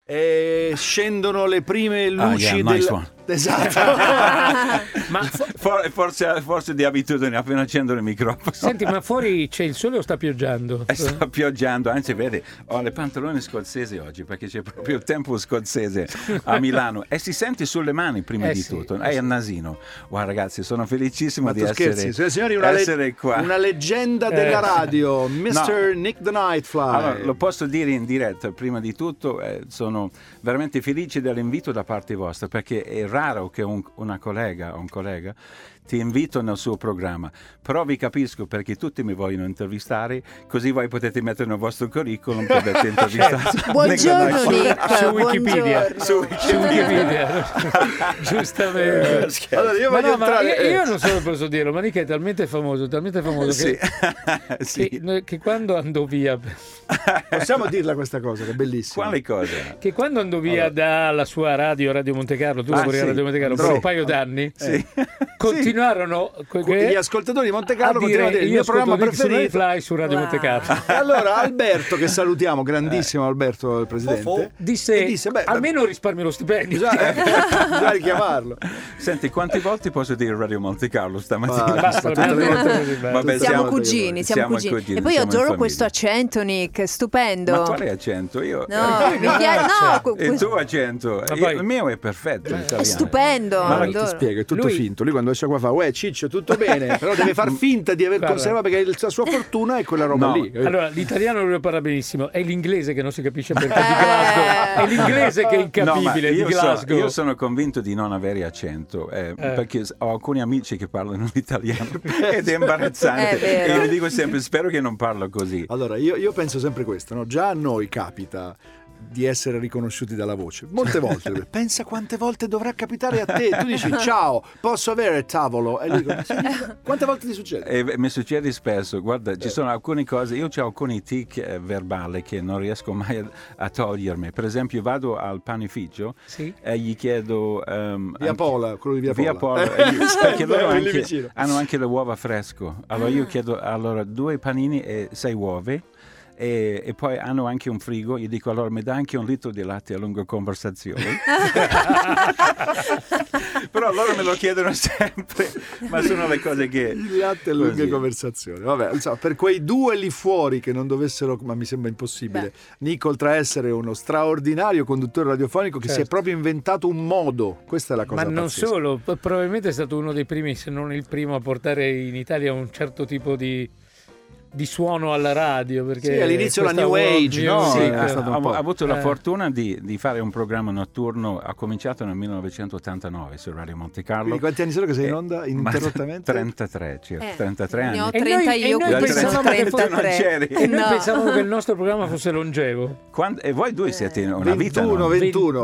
scendono le prime luci nice one. Esatto. Ma forse di abitudine appena accendo il microfono. Senti, ma fuori c'è il sole o sta pioggiando? Sta pioggiando, anzi vedi, ho le pantaloni scozzesi oggi perché c'è proprio il tempo scozzese a Milano e si sente sulle mani prima di tutto. È il nasino. Wow, ragazzi, sono felicissimo di essere qua. Una leggenda della radio, Mr. Nick the Nightfly. Allora, lo posso dire in diretta, prima di tutto sono veramente felice dell'invito da parte vostra, perché è raro che un collega ti invito nel suo programma, però vi capisco perché tutti mi vogliono intervistare, così voi potete mettere nel vostro curriculum che avete intervistato. Buongiorno Nick, su Wikipedia. Giustamente. Allora io non solo posso dirlo, ma Nick è talmente famoso che quando andò via, possiamo dirla questa cosa che è bellissima. Quale cosa? Che quando andò via dalla sua Radio Monte Carlo, tu lavori a Radio Monte Carlo per un paio d'anni, continuarono gli ascoltatori di Monte Carlo continuano a dire il mio programma preferito Fly su Radio Monte Carlo. E allora Alberto, che salutiamo, grandissimo Alberto, il presidente, disse almeno risparmio lo stipendio. Bisogna richiamarlo. Senti, quante volte posso dire Radio Monte Carlo stamattina? Basta, vabbè, siamo cugini. E poi adoro questo accento, Nick, stupendo. Ma quale accento? Io il tuo accento, il mio è perfetto, è stupendo. Ma ti spiego, è tutto finto. Lui quando esce qua fa Ciccio, tutto bene, però deve far finta di aver conservato, perché la sua fortuna è quella roba lì. Allora, l'italiano lo parla benissimo, è l'inglese che non si capisce perché di Glasgow, è l'inglese che è incapibile di Glasgow. Io sono convinto di non avere accento, perché ho alcuni amici che parlano l'italiano ed è imbarazzante. E io dico sempre, spero che non parlo così. Allora, io penso sempre questo, no? Già a noi capita di essere riconosciuti dalla voce molte volte. Pensa quante volte dovrà capitare a te. Tu dici ciao, posso avere il tavolo? E lui dico, quante volte ti succede? Mi succede spesso. Guarda, ci sono alcune cose, io ho alcuni tic verbali che non riesco mai a togliermi. Per esempio vado al panificio e gli chiedo Via Pola, quello di Via Pola, perché loro hanno anche le uova fresco. Allora io chiedo 2 panini e 6 uova. E poi hanno anche un frigo, gli dico allora mi dà anche un litro di latte a lunga conversazione. Però loro me lo chiedono sempre, ma sono le cose che... Il latte a lunga conversazione. Vabbè, insomma, per quei 2 lì fuori che non dovessero, ma mi sembra impossibile, Nick, oltre a essere uno straordinario conduttore radiofonico che si è proprio inventato un modo, questa è la cosa pazzesca. Ma non pazzesca. solo, probabilmente è stato uno dei primi, se non il primo, a portare in Italia un certo tipo di suono alla radio, perché all'inizio la New Age, no? Ha avuto la fortuna di fare un programma notturno, ha cominciato nel 1989 su Radio Monte Carlo. Quindi quanti anni sono che sei in onda ininterrottamente? 33 circa, 33 anni. Ne ho 30 io, quindi sono 33. E noi pensavamo che il nostro programma fosse longevo. E voi due siete una vita, 21,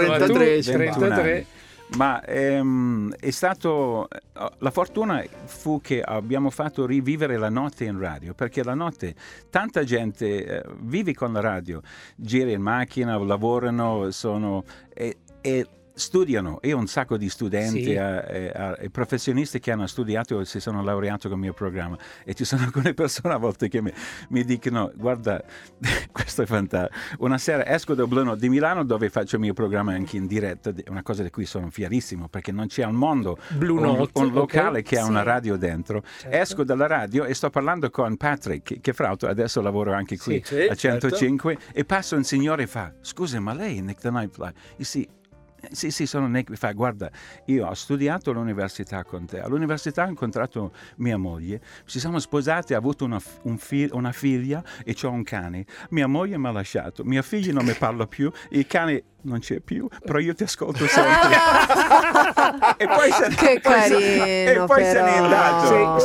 33. Ma è stato la fortuna fu che abbiamo fatto rivivere la notte in radio, perché la notte tanta gente vive con la radio, gira in macchina, lavorano, e studiano. Io ho un sacco di studenti e professionisti che hanno studiato e si sono laureati con il mio programma, e ci sono alcune persone a volte che mi dicono guarda, questo è fantastico, una sera esco da Bluno di Milano, dove faccio il mio programma anche in diretta, una cosa di cui sono fierissimo, perché non c'è al mondo un locale che ha una radio dentro. Esco dalla radio e sto parlando con Patrick, che fra l'altro adesso lavoro anche qui a 105, e passa un signore e fa scusa, ma lei è Nick the Nightfly? Sì, sono Nick. Mi fa guarda, io ho studiato all'università con te, all'università ho incontrato mia moglie, ci siamo sposati, ho avuto una figlia e c'ho un cane. Mia moglie mi ha lasciato, mia figlia non mi parla più, il cane non c'è più, però io ti ascolto sempre. E poi se n'è andato.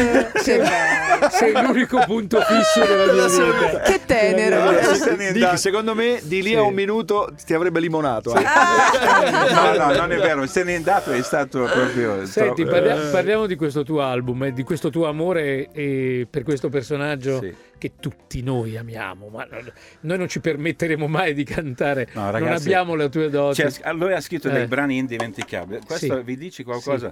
Sei l'unico punto fisso della mia vita. Che tenero. Dick, secondo me di lì a un minuto ti avrebbe limonato. No, non è vero, se n'è andato, è stato proprio... Senti, parliamo di questo tuo album e di questo tuo amore per questo personaggio che tutti noi amiamo, ma noi non ci permetteremo mai di cantare, no, ragazzi, non abbiamo le tue doti. Lui ha scritto dei brani indimenticabili. Questo vi dice qualcosa?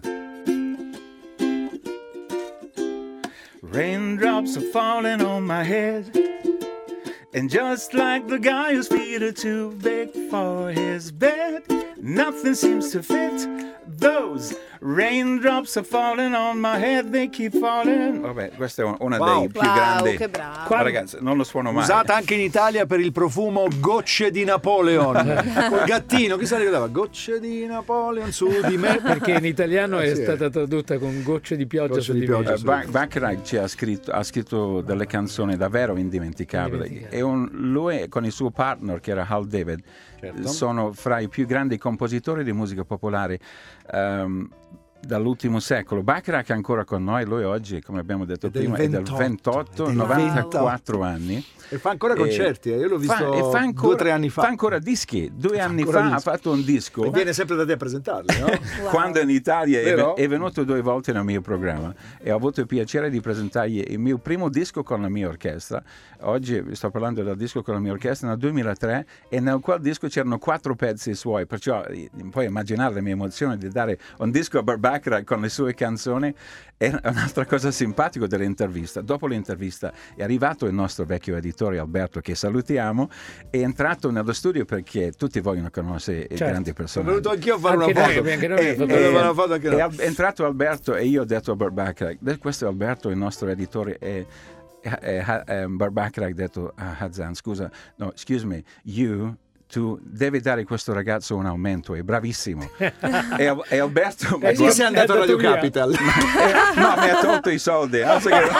Raindrops are falling on my head And just like the guy whose feet are too big for his bed, nothing seems to fit. Those raindrops are falling on my head, they keep falling. Vabbè, questo è uno dei più grandi. Che bravo. Ragazzi, non lo suono mai. Usata anche in Italia per il profumo Gocce di Napoleon. Col gattino, chi se la ricordava? Gocce di Napoleon su di me. Perché in italiano è stata tradotta con gocce di pioggia su di me. Bacharach ci ha scritto delle canzoni davvero indimenticabili. E lui con il suo partner, che era Hal David, sono fra i più grandi compositori di musica popolare dall'ultimo secolo. Bacharach è ancora con noi, lui oggi, come abbiamo detto prima, è del 28, 94 anni. E fa ancora concerti, io l'ho visto 2 o 3 anni fa. Fa ancora dischi, 2 anni fa ha fatto un disco. E viene sempre da te a presentarli, no? Quando in Italia è venuto 2 volte nel mio programma e ho avuto il piacere di presentargli il mio primo disco con la mia orchestra. Oggi sto parlando del disco con la mia orchestra nel 2003 e nel quel disco c'erano 4 pezzi suoi, perciò puoi immaginare la mia emozione di dare un disco a Bacharach con le sue canzoni. È un'altra cosa simpatica dell'intervista. Dopo l'intervista è arrivato il nostro vecchio editore Alberto, che salutiamo, è entrato nello studio perché tutti vogliono conoscere i grandi personaggi. Sono venuto anch'io a fare una foto. È entrato Alberto e io ho detto a Bacharach, questo è Alberto, il nostro editore, e Bacharach ha detto a Hazan, scusa, no, excuse me, tu devi dare a questo ragazzo un aumento, è bravissimo. e Alberto chi sei andato a Radio Capital? No, mi ha tolto i soldi. Io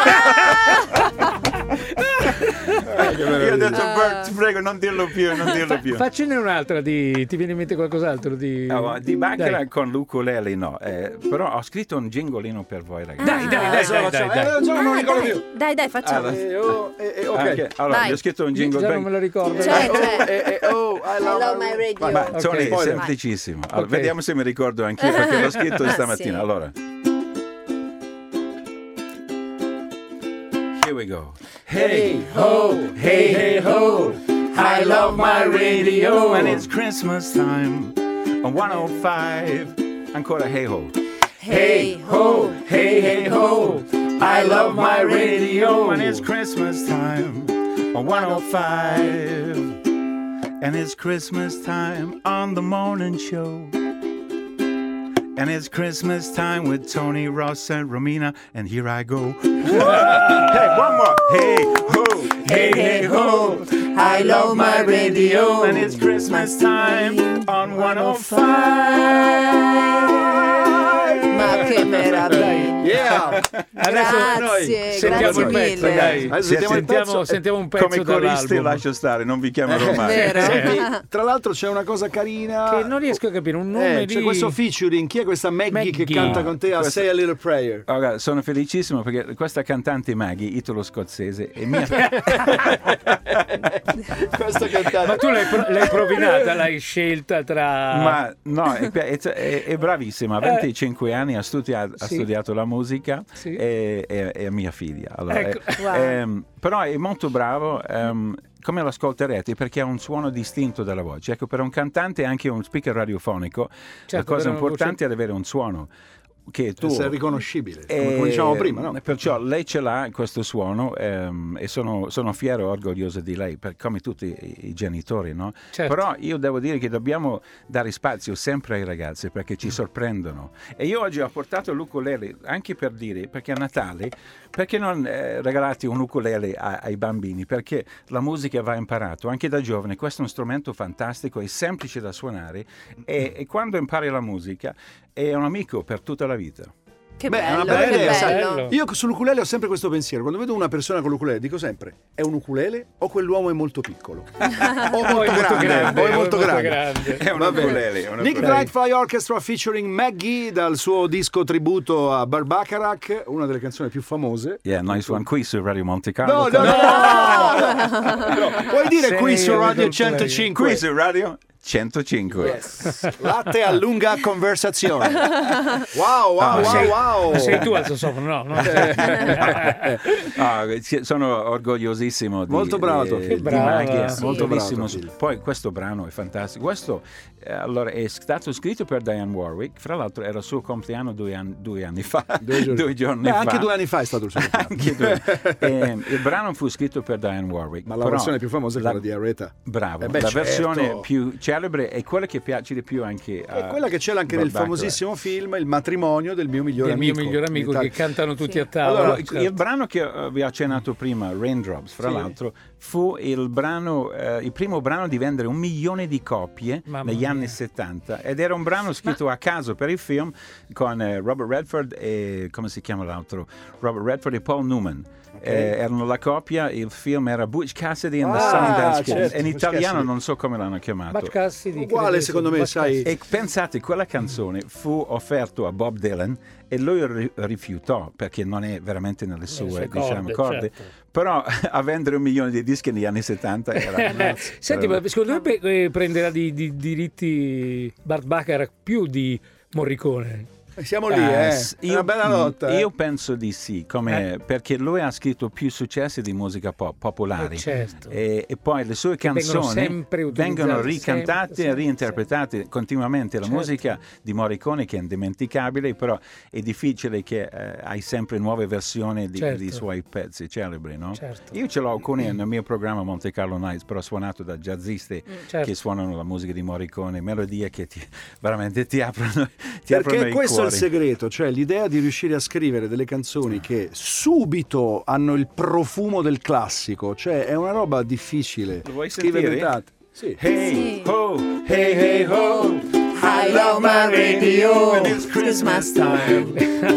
ho detto, Bert, prego, non dirlo più. Faccene un'altra ti viene in mente qualcos'altro di Bacharach con l'ukulele, no, però ho scritto un jingolino per voi, ragazzi. Dai, facciamo. Allora, ho scritto un jingle. Già non me lo ricordo. I love my radio. Ma Tony, è semplicissimo. Allora, vediamo se mi ricordo anch'io, perché l'ho scritto stamattina. Allora, here we go. Hey ho, hey ho, I love my radio, and it's Christmas time on 105. Ancora hey ho. Hey ho, hey ho, I love my radio, and it's Christmas time on 105. And it's Christmas time on the morning show. And it's Christmas time with Tony, Ross, and Romina. And here I go. Hey, one more. Hey, ho. Hey, ho. I love my radio. And it's Christmas time on 105. Ma che meraviglia. Yeah. Grazie, sentiamo il pezzo, dai. Sentiamo un pezzo come coristi, dall'album. lascio stare, non vi chiamerò mai. Tra l'altro c'è una cosa carina che non riesco a capire un nome c'è questo featuring. Chi è questa Maggie che canta con te a Say a Little Prayer? Allora, sono felicissimo perché questa cantante Maggie, italo-scozzese, è mia. Questa cantante. Ma tu l'hai provinata, l'hai scelta tra... Ma no, è bravissima, 25 anni, ha studiato la musica e è mia figlia. Allora, ecco. Però è molto bravo. Come lo ascolterete, perché ha un suono distinto della voce. Ecco, per un cantante e anche un speaker radiofonico, la cosa importante è avere un suono che tu essere riconoscibile, come dicevamo prima, no? Perciò lei ce l'ha questo suono e sono fiero e orgoglioso di lei, come tutti i genitori, no? Certo. Però io devo dire che dobbiamo dare spazio sempre ai ragazzi perché ci sorprendono. E io oggi ho portato l'ukulele anche per dire, perché a Natale, perché non regalate un ukulele ai bambini? Perché la musica va imparata anche da giovane. Questo è uno strumento fantastico, è semplice da suonare e quando impari la musica è un amico per tutta la vita. Che Beh, bello, è una bella che idea, bello. Io sull'ukulele ho sempre questo pensiero. Quando vedo una persona con l'ukulele dico sempre: è un ukulele o quell'uomo è molto piccolo? O molto grande. È un ukulele. Nick Drivefly Orchestra featuring Maggie dal suo disco tributo a Bacharach, una delle canzoni più famose. Yeah, nice one. Qui su Radio Monte Carlo. No. Puoi dire qui su Radio 105. Qui su Radio 105. Yes. Latte a lunga conversazione. Wow. Sei tu al sassofono, no? Sono orgogliosissimo molto bravo, di Maggie, sì. molto bravissimo. Poi questo brano è fantastico. Questo allora è stato scritto per Dionne Warwick, fra l'altro era il suo compleanno due anni fa, 2 giorni fa. Anche 2 anni fa è stato il suo compleanno. Il brano fu scritto per Dionne Warwick, ma la versione più famosa è quella di Aretha. Bravo, la versione più celebre è quella che piace di più anche a... È quella che c'è anche nel famosissimo film Il matrimonio del mio migliore amico. Che cantano tutti a tavola. Allora, il brano che vi ho accennato prima, Raindrops, fra l'altro, fu il primo brano di vendere 1 milione di copie negli anni 70 ed era un brano scritto a caso per il film con Robert Redford e come si chiama l'altro? Robert Redford e Paul Newman. Erano la coppia, il film era Butch Cassidy and the Sundance Kid. Certo, in italiano non so come l'hanno chiamato. Butch Cassidy, uguale secondo me, sai. E pensate, quella canzone fu offerto a Bob Dylan e lui rifiutò perché non è veramente nelle sue corde. Certo. Però a vendere 1 milione di dischi negli anni 70 era... Senti, ma secondo me prenderà di diritti Burt Bacharach più di Morricone? Siamo lì, è una bella lotta. Io penso di sì, perché lui ha scritto più successi di musica pop popolari certo. e poi le sue canzoni vengono ricantate e reinterpretate continuamente. La musica di Morricone che è indimenticabile, però è difficile che hai sempre nuove versioni dei suoi pezzi celebri, no? Certo. Io ce l'ho alcuni nel mio programma Monte Carlo Nights, però suonato da jazzisti che suonano la musica di Morricone, melodie che veramente ti aprono perché i questo cuori. Il segreto, cioè l'idea di riuscire a scrivere delle canzoni che subito hanno il profumo del classico, cioè è una roba difficile. Lo vuoi sentire? Sì. Hey ho, hey ho, I love my radio, it's Christmas time,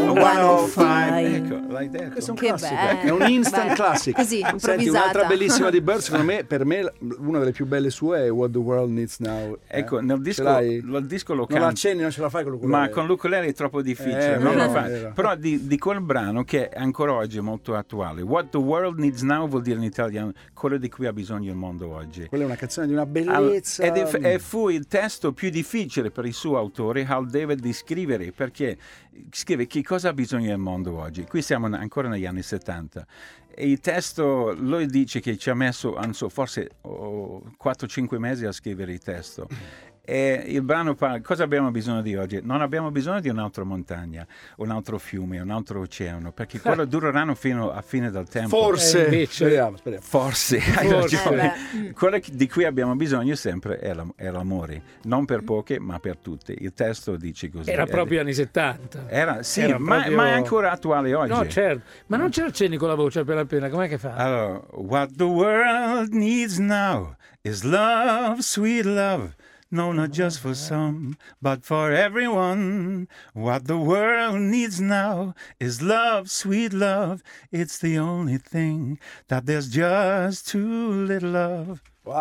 105. Ecco, l'idea. Questo è un Che classico, bello. è un instant classic. Così, Senti, improvvisata. un'altra bellissima di Bird, secondo me, per me una delle più belle sue è What the World Needs Now. Ecco, nel disco lo non la accenni, non ce la fai con l'ukulele. Ma con l'ukulele è troppo difficile, non lo fai. Però di quel brano che ancora oggi è molto attuale, What the World Needs Now vuol dire in italiano quello di cui ha bisogno il mondo oggi. Quella è una canzone di una bellezza. E fu il testo più difficile per il suo autore, Hal David, di scrivere, perché scrive che cosa ha bisogno il mondo oggi. Qui siamo ancora negli anni 70 e il testo, lui dice che ci ha messo forse 4-5 mesi a scrivere il testo. E il brano parla, cosa abbiamo bisogno di oggi? Non abbiamo bisogno di un'altra montagna, un altro fiume, un altro oceano, perché quello dureranno fino a fine del tempo. Forse, speriamo. Forse, hai ragione. Quello di cui abbiamo bisogno sempre è l'amore, non per poche, ma per tutte. Il testo dice così. Era proprio anni 70. Era ma è ancora attuale oggi. No, certo. Ma non ce l'accenni con la voce appena appena, com'è che fa? Allora, what the world needs now is love, sweet love. No, not just for some, but for everyone. What the world needs now is love, sweet love. It's the only thing that there's just too little of.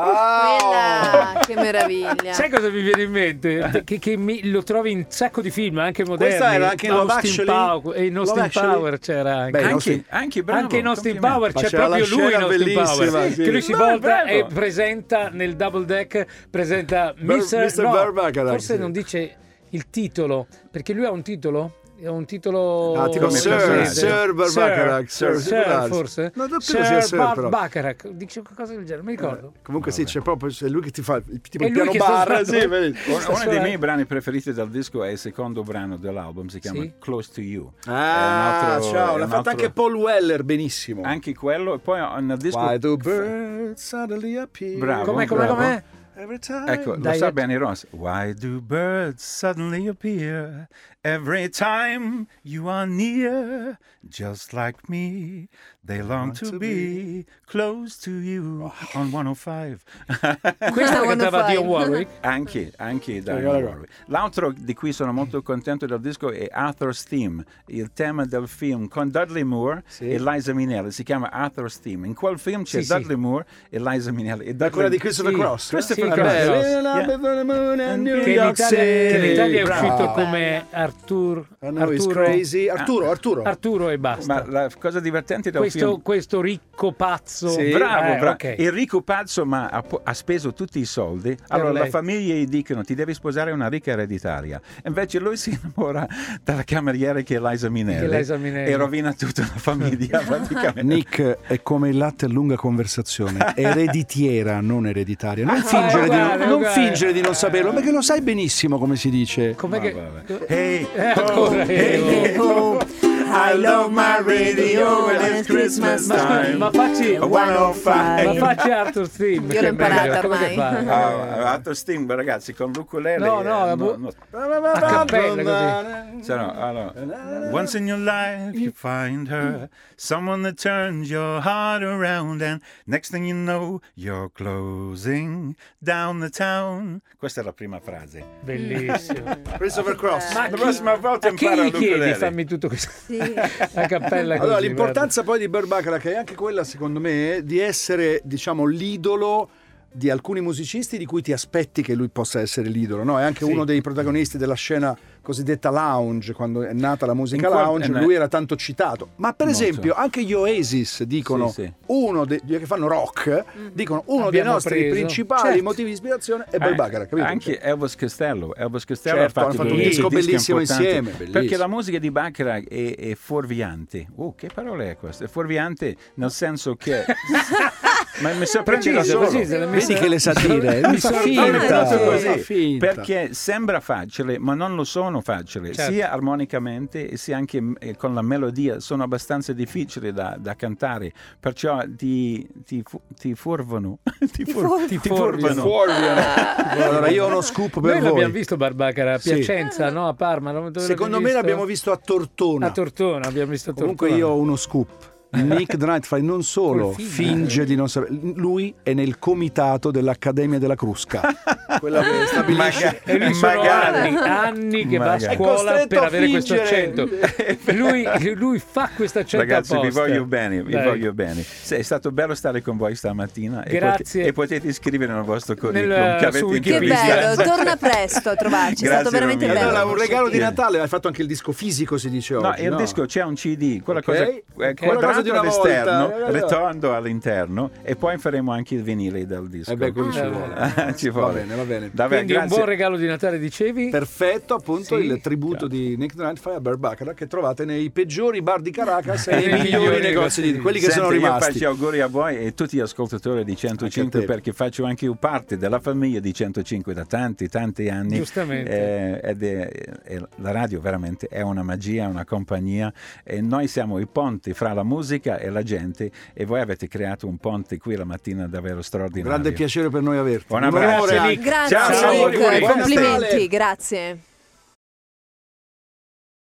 Wow! Che meraviglia! Sai cosa mi viene in mente? Che lo trovi in un sacco di film, anche moderni. Questa era anche in Love Actually. E in Austin Power c'era anche. Anche in Austin Power c'è proprio lui in Austin Power. Che lui si volta e presenta nel double deck, presenta Mr. Bacharach. Forse non dice il titolo, perché lui ha un titolo. È un titolo tipo Sir Bacharach, forse? No, Sir Bacharach, dice qualcosa del genere, mi ricordo. Comunque sì, c'è proprio lui che ti fa tipo il piano bar. Uno dei miei brani preferiti del disco è il secondo brano dell'album, si chiama Close to You. Ciao, l'ha fatta anche Paul Weller benissimo. Anche quello, e poi nel disco Why do birds suddenly appear? Bravo, com'è? Ecco, lo sa bene Ross. Why do birds suddenly appear every time you are near? Just like me, they long to be close to you on 105. Questa la cantava Dionne Warwick? Anche Dionne Warwick. L'altro di cui sono molto contento del disco è Arthur's Theme, il tema del film con Dudley Moore e Liza Minnelli. Si chiama Arthur's Theme. In quel film c'è Dudley Moore e Liza Minnelli. Quella di Christopher Cross. Che in Italia è uscito come Arturo e basta. Ma la cosa divertente da questo ricco pazzo. Sì. Bravo. Okay. Il ricco pazzo, ma ha speso tutti i soldi. Allora la famiglia gli dicono: ti devi sposare una ricca ereditaria. Invece lui si innamora dalla cameriera che è Liza Minnelli e rovina tutta la famiglia praticamente. Nick, è come il latte a lunga conversazione, ereditiera, non ereditaria. Non fingere di non saperlo, perché lo sai benissimo come si dice. Com'è che Hey, I love my radio when it's Christmas time. Ma facci Arthur Theme. Io l'ho imparata ormai. Arthur Theme, ragazzi, con l'ukulele. No. A cappella così. Allora, once in your life you find her, someone that turns your heart around, and next thing you know you're closing down the town. Questa è la prima frase. Bellissimo. Christopher Cross. Ma la prossima volta impara l'ukulele. Chiedi, fammi tutto questo. La cappella così. Allora, l'importanza poi di Burt Bacharach è anche quella, secondo me, di essere, diciamo, l'idolo di alcuni musicisti di cui ti aspetti che lui possa essere l'idolo, no? È anche uno dei protagonisti della scena cosiddetta lounge, quando è nata la musica lounge, lui era tanto citato. Ma per esempio anche gli Oasis dicono, che fanno rock, dicono dei nostri principali motivi di ispirazione è Burt Bacharach, capito? Anche Elvis Costello ha fatto un disco bellissimo insieme, perché la musica di Bacharach è fuorviante. Che parola è questa? È fuorviante nel senso che ma mi sorprende da solo. Vedi che le sa dire, mi fa finta, perché sembra facile, ma non lo sono facile, sia armonicamente sia anche con la melodia, sono abbastanza difficili da cantare, perciò ti furvano. Allora io ho uno scoop per voi. Noi l'abbiamo visto Burt Bacharach a Piacenza, no? A Parma. Secondo me l'abbiamo visto a Tortona. Abbiamo visto a Tortona. Comunque io ho uno scoop. Nick the Nightfly non solo finge di non sapere, lui è nel comitato dell'Accademia della Crusca, quella che stabilisce, e lui sono anni che va a scuola per avere questo accento. Lui fa questo accento. Ragazzi, apposta. vi voglio bene. È stato bello stare con voi stamattina. Grazie. E potete iscrivere nel vostro curriculum che bello, torna presto a trovarci. È stato veramente bello. Allora, un regalo di Natale, hai fatto anche il disco fisico, si dice oggi. Il disco c'è un CD, quella cosa all'esterno, ritorno all'interno, e poi faremo anche il vinile del disco. Ci vuole. Va bene. Quindi grazie. Un buon regalo di Natale, dicevi? Perfetto, appunto, il tributo di Nick the Nightfly a Burt Bacharach, che trovate nei peggiori bar di Caracas e nei migliori negozi di quelli che sono rimasti. Io faccio auguri a voi e tutti gli ascoltatori di 105, perché faccio anche parte della famiglia di 105 da tanti anni. Giustamente. La radio veramente è una magia, una compagnia, e noi siamo i ponti fra la musica e la gente, e voi avete creato un ponte qui la mattina davvero straordinario. Grande piacere per noi averti. Un abbraccio. Grazie, ciao, complimenti, grazie.